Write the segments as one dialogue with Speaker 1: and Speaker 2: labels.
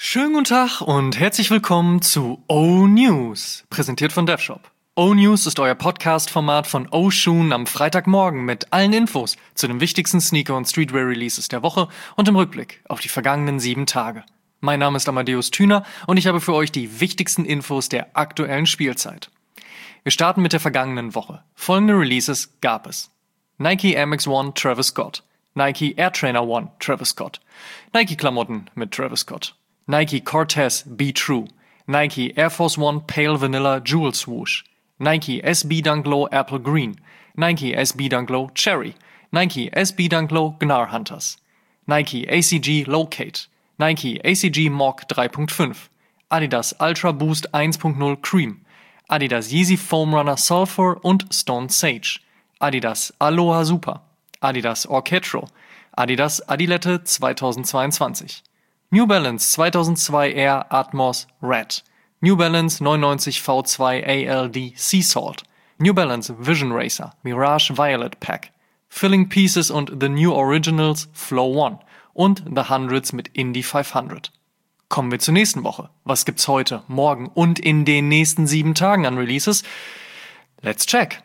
Speaker 1: Schönen guten Tag und herzlich willkommen zu O-News, präsentiert von DevShop. O-News ist euer Podcast-Format von O-Shoon am Freitagmorgen mit allen Infos zu den wichtigsten Sneaker- und Streetwear-Releases der Woche und im Rückblick auf die vergangenen 7 Tage. Mein Name ist Amadeus Thüner und ich habe für euch die wichtigsten Infos der aktuellen Spielzeit. Wir starten mit der vergangenen Woche. Folgende Releases gab es: Nike Air Max 1 Travis Scott, Nike Air Trainer 1 Travis Scott, Nike-Klamotten mit Travis Scott, Nike Cortez Be True, Nike Air Force 1 Pale Vanilla Jewel Swoosh, Nike SB Dunk Low Apple Green, Nike SB Dunk Low Cherry, Nike SB Dunk Low Gnar Hunters, Nike ACG Locate, Nike ACG Mach 3.5, Adidas Ultra Boost 1.0 Cream, Adidas Yeezy Foam Runner Sulfur und Stone Sage, Adidas Aloha Super, Adidas Orchestral, Adidas Adilette 2022, New Balance 2002 Air Atmos Red, New Balance 99 V2 ALD Sea Salt, New Balance Vision Racer Mirage Violet Pack, Filling Pieces und The New Originals Flow One und The Hundreds mit Indy 500. Kommen wir zur nächsten Woche. Was gibt's heute, morgen und in den nächsten 7 Tagen an Releases? Let's check!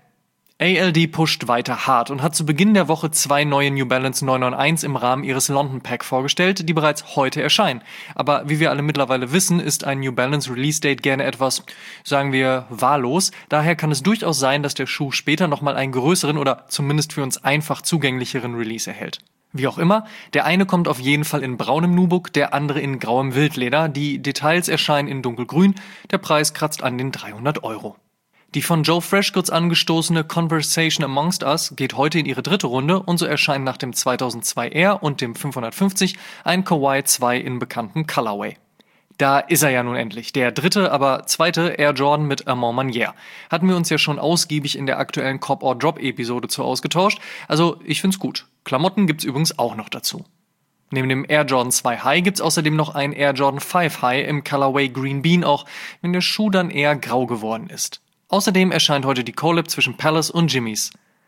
Speaker 1: ALD pusht weiter hart und hat zu Beginn der Woche 2 neue New Balance 991 im Rahmen ihres London Pack vorgestellt, die bereits heute erscheinen. Aber wie wir alle mittlerweile wissen, ist ein New Balance Release Date gerne etwas, sagen wir, wahllos. Daher kann es durchaus sein, dass der Schuh später nochmal einen größeren oder zumindest für uns einfach zugänglicheren Release erhält. Wie auch immer, der eine kommt auf jeden Fall in braunem Nubuck, der andere in grauem Wildleder. Die Details erscheinen in dunkelgrün, der Preis kratzt an den 300 €. Die von Joe Freshgoods angestoßene Conversation Amongst Us geht heute in ihre 3. Runde und so erscheint nach dem 2002 Air und dem 550 ein Kawhi 2 in bekanntem Colorway. Da ist er ja nun endlich, der 3., aber 2. Air Jordan mit Amand Manière. Hatten wir uns ja schon ausgiebig in der aktuellen Cop or Drop Episode zu ausgetauscht, also ich find's gut. Klamotten gibt's übrigens auch noch dazu. Neben dem Air Jordan 2 High gibt's außerdem noch einen Air Jordan 5 High im Colorway Green Bean, auch wenn der Schuh dann eher grau geworden ist. Außerdem erscheint heute die Collab zwischen Palace und Jimmy's.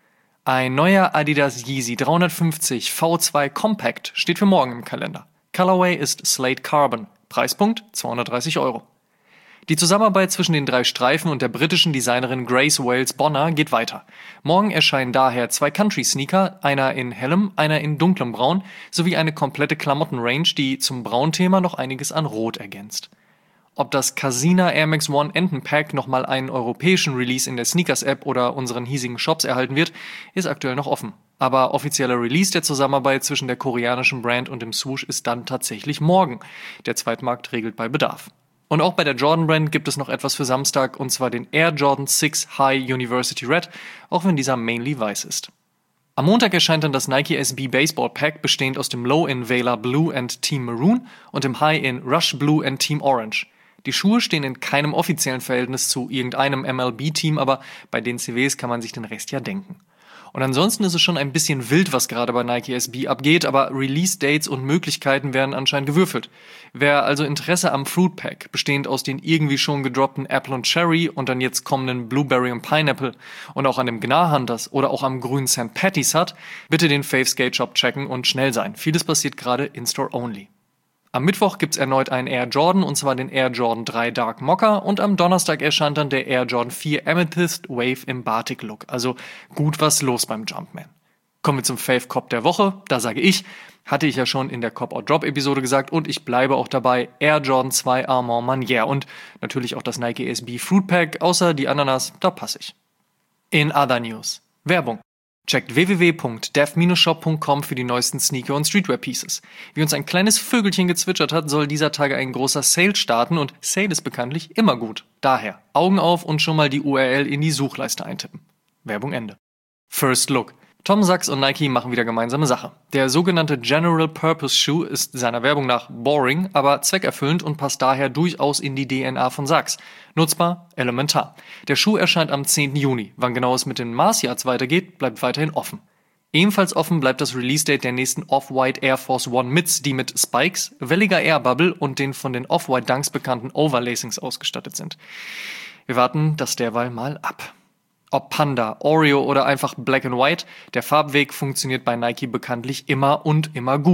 Speaker 1: Ein neuer Adidas Yeezy 350 V2 Compact steht für morgen im Kalender. Colorway ist Slate Carbon. Preispunkt 230 €. Die Zusammenarbeit zwischen den 3 Streifen und der britischen Designerin Grace Wales Bonner geht weiter. Morgen erscheinen daher 2 Country-Sneaker, einer in hellem, einer in dunklem Braun, sowie eine komplette Klamottenrange, die zum Braunthema noch einiges an Rot ergänzt. Ob das Casina Air Max 1 Entenpack nochmal einen europäischen Release in der Sneakers-App oder unseren hiesigen Shops erhalten wird, ist aktuell noch offen. Aber offizieller Release der Zusammenarbeit zwischen der koreanischen Brand und dem Swoosh ist dann tatsächlich morgen. Der Zweitmarkt regelt bei Bedarf. Und auch bei der Jordan Brand gibt es noch etwas für Samstag, und zwar den Air Jordan 6 High University Red, auch wenn dieser mainly weiß ist. Am Montag erscheint dann das Nike SB Baseball Pack, bestehend aus dem Low in Vela Blue and Team Maroon und dem High in Rush Blue and Team Orange. Die Schuhe stehen in keinem offiziellen Verhältnis zu irgendeinem MLB-Team, aber bei den CWs kann man sich den Rest ja denken. Und ansonsten ist es schon ein bisschen wild, was gerade bei Nike SB abgeht, aber Release-Dates und Möglichkeiten werden anscheinend gewürfelt. Wer also Interesse am Fruit Pack, bestehend aus den irgendwie schon gedroppten Apple und Cherry und dann jetzt kommenden Blueberry und Pineapple und auch an dem Gnar Hunters oder auch am grünen St. Patty's hat, bitte den Fave Skate Shop checken und schnell sein. Vieles passiert gerade in-store only. Am Mittwoch gibt's erneut einen Air Jordan, und zwar den Air Jordan 3 Dark Mocha, und am Donnerstag erscheint dann der Air Jordan 4 Amethyst Wave im Batik-Look. Also gut was los beim Jumpman. Kommen wir zum Fave Cop der Woche. Da sage ich, hatte ich ja schon in der Cop or Drop Episode gesagt, und ich bleibe auch dabei, Air Jordan 2 Amand Manière und natürlich auch das Nike SB Fruit Pack, außer die Ananas, da passe ich. In other news. Werbung. Checkt www.dev-shop.com für die neuesten Sneaker- und Streetwear-Pieces. Wie uns ein kleines Vögelchen gezwitschert hat, soll dieser Tage ein großer Sale starten, und Sale ist bekanntlich immer gut. Daher Augen auf und schon mal die URL in die Suchleiste eintippen. Werbung Ende. First Look. Tom Sachs und Nike machen wieder gemeinsame Sache. Der sogenannte General Purpose Shoe ist seiner Werbung nach boring, aber zweckerfüllend und passt daher durchaus in die DNA von Sachs. Nutzbar, elementar. Der Schuh erscheint am 10. Juni. Wann genau es mit den Mars-Yards weitergeht, bleibt weiterhin offen. Ebenfalls offen bleibt das Release-Date der nächsten Off-White Air Force One Mids, die mit Spikes, welliger Air Bubble und den von den Off-White Dunks bekannten Overlacings ausgestattet sind. Wir warten das derweil mal ab. Ob Panda, Oreo oder einfach Black and White, der Farbweg funktioniert bei Nike bekanntlich immer und immer gut.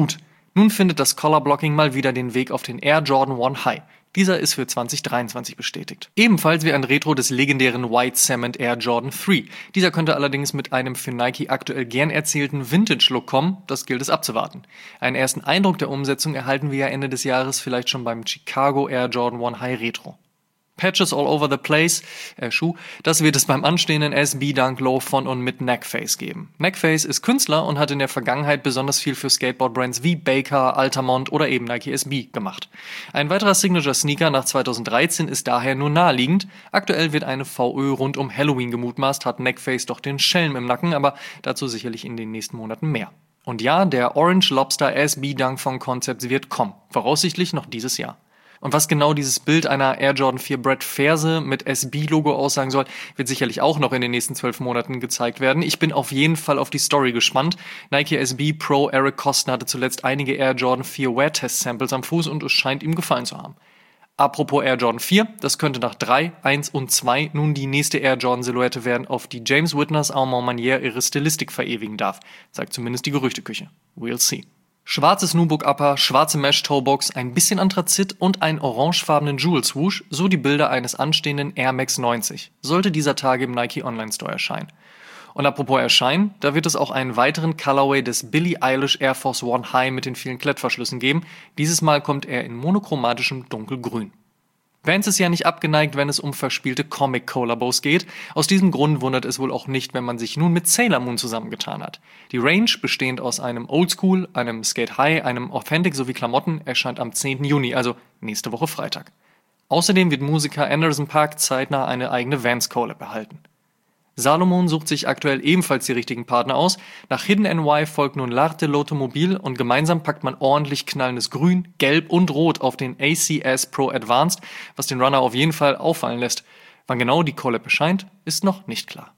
Speaker 1: Nun findet das Color Blocking mal wieder den Weg auf den Air Jordan 1 High. Dieser ist für 2023 bestätigt. Ebenfalls wie ein Retro des legendären White Cement Air Jordan 3. Dieser könnte allerdings mit einem für Nike aktuell gern erzählten Vintage-Look kommen, das gilt es abzuwarten. Einen ersten Eindruck der Umsetzung erhalten wir ja Ende des Jahres vielleicht schon beim Chicago Air Jordan 1 High Retro. Patches all over the place, Schuh, das wird es beim anstehenden SB Dunk Low von und mit Neckface geben. Neckface ist Künstler und hat in der Vergangenheit besonders viel für Skateboard-Brands wie Baker, Altamont oder eben Nike SB gemacht. Ein weiterer Signature-Sneaker nach 2013 ist daher nur naheliegend. Aktuell wird eine VÖ rund um Halloween gemutmaßt, hat Neckface doch den Schelm im Nacken, aber dazu sicherlich in den nächsten Monaten mehr. Und ja, der Orange Lobster SB Dunk von Concepts wird kommen, voraussichtlich noch dieses Jahr. Und was genau dieses Bild einer Air Jordan 4 Bred Ferse mit SB-Logo aussagen soll, wird sicherlich auch noch in den nächsten 12 Monaten gezeigt werden. Ich bin auf jeden Fall auf die Story gespannt. Nike SB Pro Eric Kostner hatte zuletzt einige Air Jordan 4 Wear-Test-Samples am Fuß und es scheint ihm gefallen zu haben. Apropos Air Jordan 4, das könnte nach 3, 1 und 2 nun die nächste Air Jordan Silhouette werden, auf die James Whitners Armand Manière ihre Stilistik verewigen darf, sagt zumindest die Gerüchteküche. We'll see. Schwarzes Nubuck Upper, schwarze Mesh Toebox, ein bisschen Anthrazit und einen orangefarbenen Jewel Swoosh, so die Bilder eines anstehenden Air Max 90, sollte dieser Tage im Nike Online Store erscheinen. Und apropos erscheinen, da wird es auch einen weiteren Colorway des Billie Eilish Air Force One High mit den vielen Klettverschlüssen geben. Dieses Mal kommt er in monochromatischem Dunkelgrün. Vans ist ja nicht abgeneigt, wenn es um verspielte Comic-Collabos geht. Aus diesem Grund wundert es wohl auch nicht, wenn man sich nun mit Sailor Moon zusammengetan hat. Die Range, bestehend aus einem Oldschool, einem Skate High, einem Authentic sowie Klamotten, erscheint am 10. Juni, also nächste Woche Freitag. Außerdem wird Musiker Anderson .Paak zeitnah eine eigene Vans-Collab erhalten. Salomon sucht sich aktuell ebenfalls die richtigen Partner aus. Nach Hidden NY folgt nun L'Art de l'Automobile und gemeinsam packt man ordentlich knallendes Grün, Gelb und Rot auf den ACS Pro Advanced, was den Runner auf jeden Fall auffallen lässt. Wann genau die Collab erscheint, ist noch nicht klar.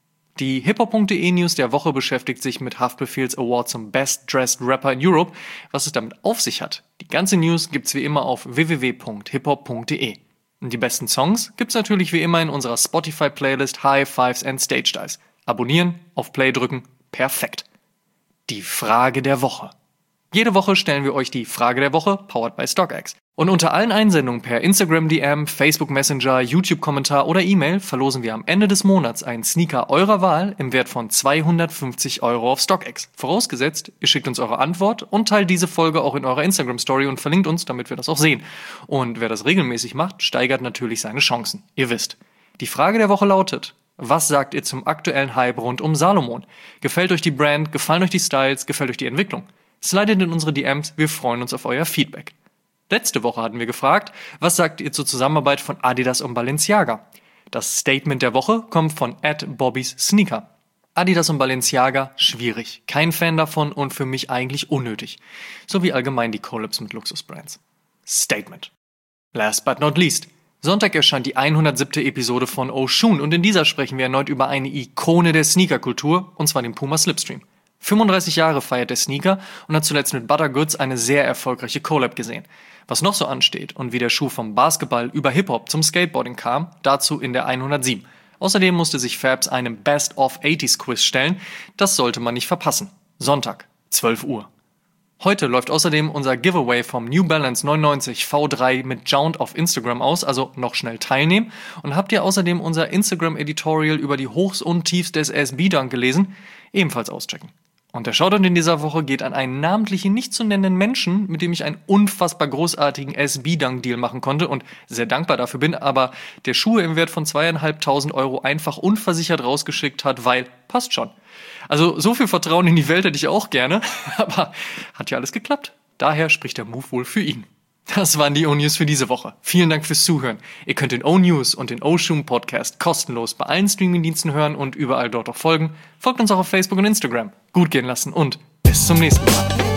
Speaker 1: Die hiphop.de News der Woche beschäftigt sich mit Haftbefehls Award zum Best Dressed Rapper in Europe. Was es damit auf sich hat, die ganze News gibt's wie immer auf www.hiphop.de. Und die besten Songs gibt's natürlich wie immer in unserer Spotify-Playlist High Fives and Stage Dives. Abonnieren, auf Play drücken, perfekt. Die Frage der Woche. Jede Woche stellen wir euch die Frage der Woche, powered by StockX. Und unter allen Einsendungen per Instagram DM, Facebook Messenger, YouTube-Kommentar oder E-Mail verlosen wir am Ende des Monats einen Sneaker eurer Wahl im Wert von 250 € auf StockX. Vorausgesetzt, ihr schickt uns eure Antwort und teilt diese Folge auch in eurer Instagram-Story und verlinkt uns, damit wir das auch sehen. Und wer das regelmäßig macht, steigert natürlich seine Chancen. Ihr wisst. Die Frage der Woche lautet: Was sagt ihr zum aktuellen Hype rund um Salomon? Gefällt euch die Brand? Gefallen euch die Styles? Gefällt euch die Entwicklung? Slidet in unsere DMs, wir freuen uns auf euer Feedback. Letzte Woche hatten wir gefragt, was sagt ihr zur Zusammenarbeit von Adidas und Balenciaga? Das Statement der Woche kommt von @BobbysSneaker. Adidas und Balenciaga, schwierig. Kein Fan davon und für mich eigentlich unnötig. So wie allgemein die Collabs mit Luxusbrands. Statement. Last but not least. Sonntag erscheint die 107. Episode von Oshun und in dieser sprechen wir erneut über eine Ikone der Sneakerkultur, und zwar den Puma Slipstream. 35 Jahre feiert der Sneaker und hat zuletzt mit Butter Goods eine sehr erfolgreiche Collab gesehen. Was noch so ansteht und wie der Schuh vom Basketball über Hip-Hop zum Skateboarding kam, dazu in der 107. Außerdem musste sich Fabs einem Best-of-80s-Quiz stellen, das sollte man nicht verpassen. Sonntag, 12 Uhr. Heute läuft außerdem unser Giveaway vom New Balance 99 V3 mit Jount auf Instagram aus, also noch schnell teilnehmen. Und habt ihr außerdem unser Instagram-Editorial über die Hochs und Tiefs des SB Dunk gelesen? Ebenfalls auschecken. Und der Shoutout in dieser Woche geht an einen namentlich nicht zu nennenden Menschen, mit dem ich einen unfassbar großartigen SB-Dunk-Deal machen konnte und sehr dankbar dafür bin, aber der Schuhe im Wert von 2.500 € einfach unversichert rausgeschickt hat, weil passt schon. Also so viel Vertrauen in die Welt hätte ich auch gerne, aber hat ja alles geklappt. Daher spricht der Move wohl für ihn. Das waren die O-News für diese Woche. Vielen Dank fürs Zuhören. Ihr könnt den O-News und den Oshun Podcast kostenlos bei allen Streamingdiensten hören und überall dort auch folgen. Folgt uns auch auf Facebook und Instagram. Gut gehen lassen und bis zum nächsten Mal.